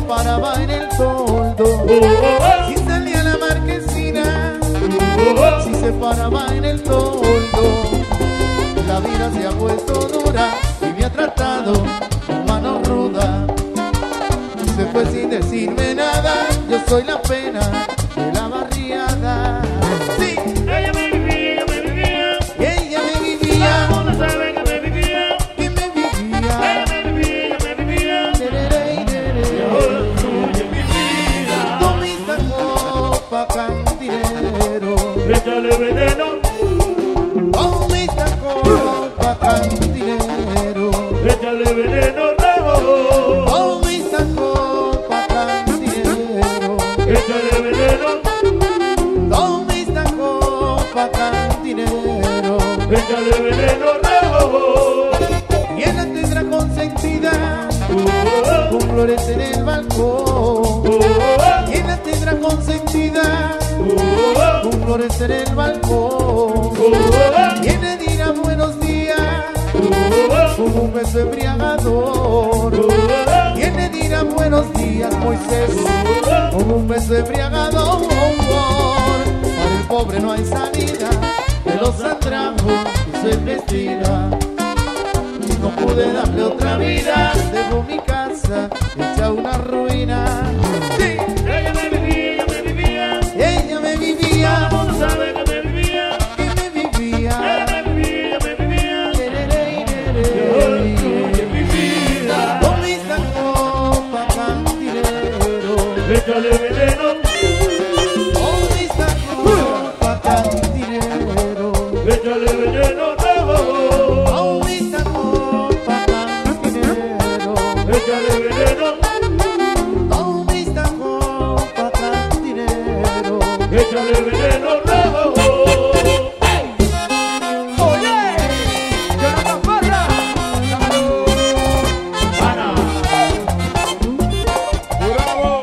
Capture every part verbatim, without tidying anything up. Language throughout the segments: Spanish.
paraba en el toldo, si salía a la marquesina, si se paraba en el toldo, la vida se ha puesto dura y me ha tratado con mano ruda. Se fue sin decirme nada, yo soy la pena de la barriada. Sí, ella me vivía, me vivía, y ella me vivía, todo el mundo sabe que me vivía, que me vivía. ella me vivía, me vivía, Tereré, y tereré. ahora tuya es mi vida. Toma esta copa, cantinero. Échale veneno, Toma esta copa, cantinero. échale veneno rojo, Toma esta copa, cantinero. échale veneno, Toma esta copa, cantinero. échale veneno rojo. ¿Quién la tendrá consentida Oh, con flores en el balcón? oh, oh, ¿Quién la tendrá consentida oh, con flores en el balcón? oh, ¿Quién le dirá buenos días oh, con un beso embriagador? ¿Quién le dirá buenos días, Moisés, con un beso embriagador? Para el pobre no hay salida de los andrajos y su vestida. No pude darle otra vida, dejó mi casa hecha una ruina. Sí, ella me vivía, me vivía, ella me vivía, todo el mundo sabe que me vivía, que me vivía. ella me vivía, me vivía, Tereré, y ahora tereré. tuya es mi vida. Toma esta copa, cantinero. Échale veneno, Toma esta copa, cantinero. échale veneno rojo, Toma esta copa, cantinero. échale veneno, Toma esta copa, cantinero. échale veneno rojo. Oye, Jonathan Parra. Ana, Bravo.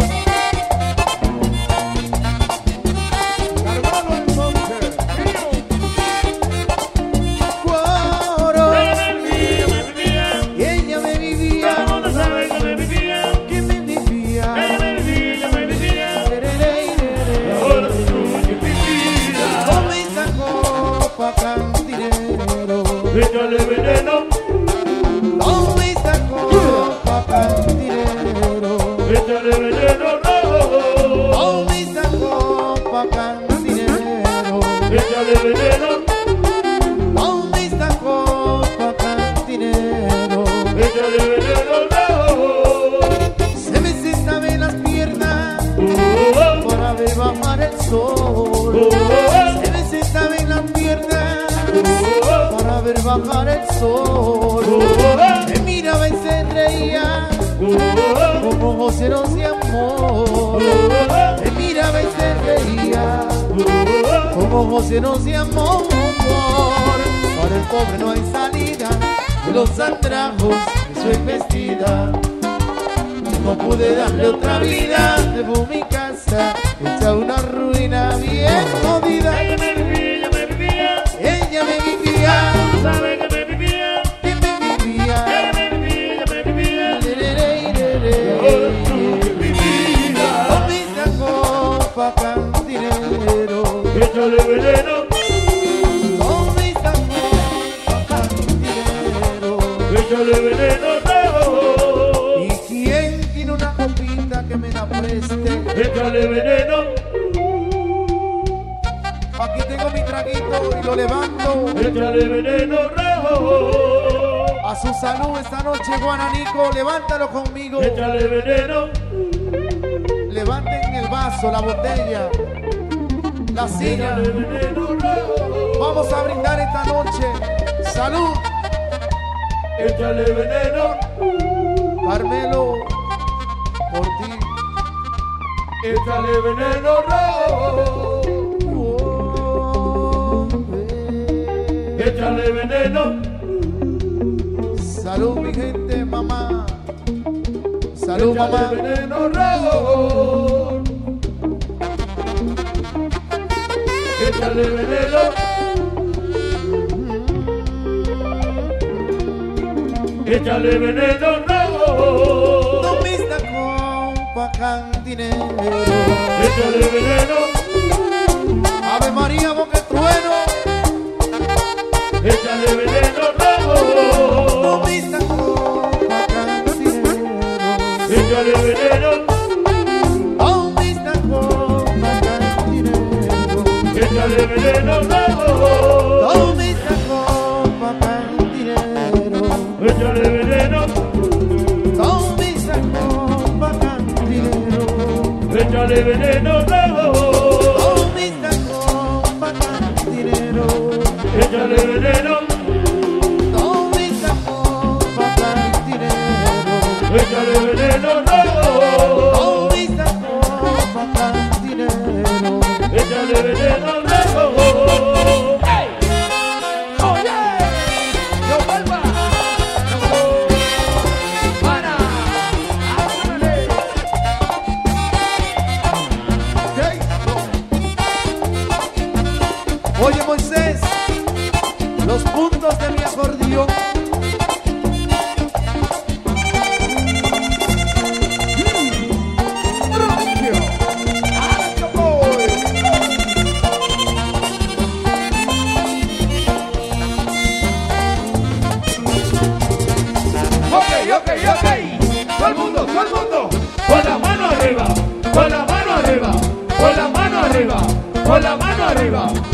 Carmelo entonces. Cuoro. ella me vivía, me vivía, Y ella me todo vivía, el mundo sabe que me vivía, que me vivía. ella me vivía, me vivía, Tereré, y tereré. ahora tuya es mi vida. Toma esta copa, cantinero. Échale veneno, Toma esta copa, cantinero. échale veneno rojo, Toma esta copa, cantinero. échale veneno, Toma esta copa, cantinero. échale veneno rojo. Se me sentaban las piernas Oh, para ver bajar el sol. oh, Se me sentaban las piernas oh, para ver bajar el sol. oh, Me miraba y se reía oh, con ojos llenos de amor. Me miraba y se reía oh, con ojos llenos de amor. Para el pobre no hay salida de los andrajos de su vestida. No pude darle otra vida, dejó mi casa hecha una ruina bien jodida. ella me vivía, me vivía, Ella me vivía, sabe que me vivía, que me vivía. ella me vivía, me vivía, Tereré, tereré. ahora tuya es mi vida. Toma esta copa, cantinero. Échale veneno, Toma esta copa, cantinero. échale veneno rojo, ¿Y quién tiene una copita que me la preste? échale veneno, Aquí tengo mi traguito y lo levanto. échale veneno rojo, A su salud esta noche, Guananico, levántalo conmigo. échale veneno, Levanten el vaso, la botella, la silla. échale veneno rojo, Vamos a brindar esta noche. Salud, échale veneno, Carmelo, por ti. échale veneno rojo, Oh, eh. échale veneno, Salud, mi gente, mamá. Salud, échale mamá. veneno rojo, échale veneno, échale veneno rojo, Toma esta copa, copa cantinero. Échale veneno, Ave María, boca de trueno. échale veneno rojo. Toma esta copa cantinero. Échale veneno, Toma esta copa cantinero. échale veneno rojo. Toma esta copa cantinero. Échale veneno, Toma esta copa cantinero. échale veneno rojo. Toma esta copa cantinero. Échale veneno, Toma esta copa cantinero. échale veneno rojo. Toma esta copa cantinero. Échale veneno rojo. Oye, yo palma, para, ándale. Oye Moisés, los puntos de mi acordeón. Ok, ok, ok. Todo el mundo, todo el mundo. Con la mano arriba, con la mano arriba, con la mano arriba, con la mano arriba.